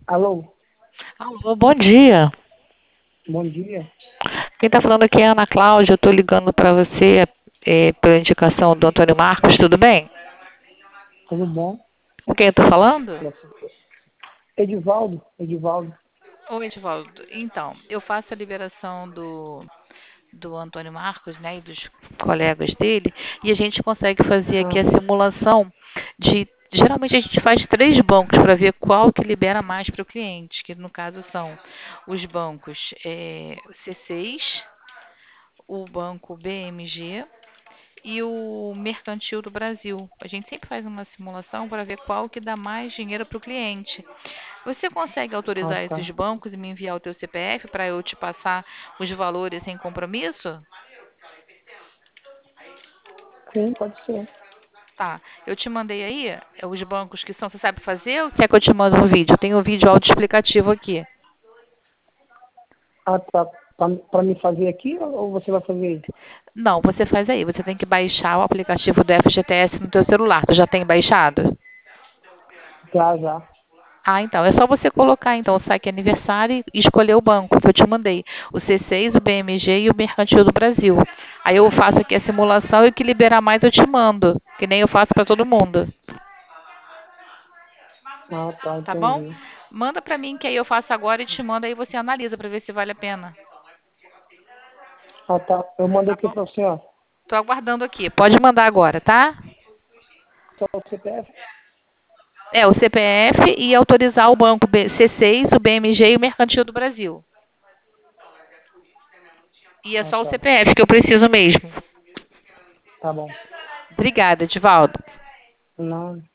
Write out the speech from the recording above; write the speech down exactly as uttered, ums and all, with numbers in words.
Alô, Alô, bom dia. bom dia. Quem está falando aqui é a Ana Cláudia. Eu estou ligando para você é, pela indicação do Antônio Marcos, tudo bem? Tudo bom? Com quem eu estou falando? Graças a Deus. Edivaldo, Edivaldo. Oi, Edivaldo. Então, eu faço a liberação do, do Antônio Marcos, né, e dos colegas dele, e a gente consegue fazer aqui Ah, a simulação de. Geralmente a gente faz três bancos para ver qual que libera mais para o cliente, que no caso são os bancos é, C seis, o banco B M G e o Mercantil do Brasil. A gente sempre faz uma simulação para ver qual que dá mais dinheiro para o cliente. Você consegue ah, autorizar tá. esses bancos e me enviar o teu C P F para eu te passar os valores sem compromisso? Sim, pode ser. Tá. Eu te mandei aí é, os bancos que são. Você sabe fazer ou quer que eu te mande um vídeo? Tem um vídeo autoexplicativo aqui. Ah, tá. Para me fazer aqui ou você vai fazer aí? Não, você faz aí. Você tem que baixar o aplicativo do F G T S no teu celular. Tu já tem baixado? Já, já. Ah, então. É só você colocar então o saque aniversário e escolher o banco que eu te mandei. O C seis, o B M G e o Mercantil do Brasil. Aí eu faço aqui a simulação e o que liberar mais eu te mando. Que nem eu faço para todo mundo. Ah, tá, Tá bom? entendi. Manda pra mim que aí eu faço agora e te mando aí você analisa para ver se vale a pena. Ah, tá. Eu mandei Tá aqui bom? para você, ó. Tô aguardando aqui. Pode mandar agora, tá? Só o C P F? É, o C P F e autorizar o banco B- C seis, o B M G e o Mercantil do Brasil. E é Ah, só o tá. C P F que eu preciso mesmo. Tá bom. Obrigada, Edivaldo. Não.